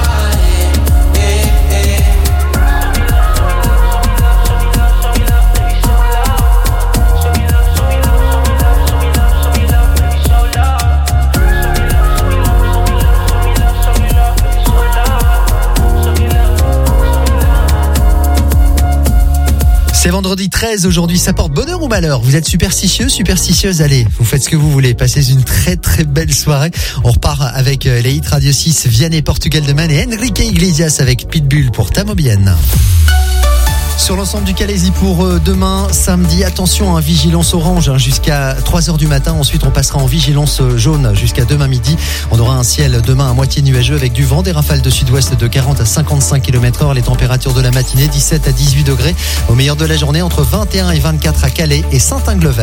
C'est vendredi treize aujourd'hui, ça porte bonheur ou malheur? Vous êtes superstitieux, superstitieuse? Allez, vous faites ce que vous voulez, passez une très très belle soirée. On repart avec les hits Radio six, Vianney, Portugal de Man et Enrique Iglesias avec Pitbull pour Tamo Bien. Sur l'ensemble du Calaisis pour demain, samedi, attention, hein, vigilance orange hein, jusqu'à trois heures du matin. Ensuite, on passera en vigilance jaune jusqu'à demain midi. On aura un ciel demain à moitié nuageux avec du vent, des rafales de sud-ouest de quarante à cinquante-cinq kilomètres heure. Les températures de la matinée, dix-sept à dix-huit degrés. Au meilleur de la journée, entre vingt et un et vingt-quatre à Calais et Saint-Ingleval.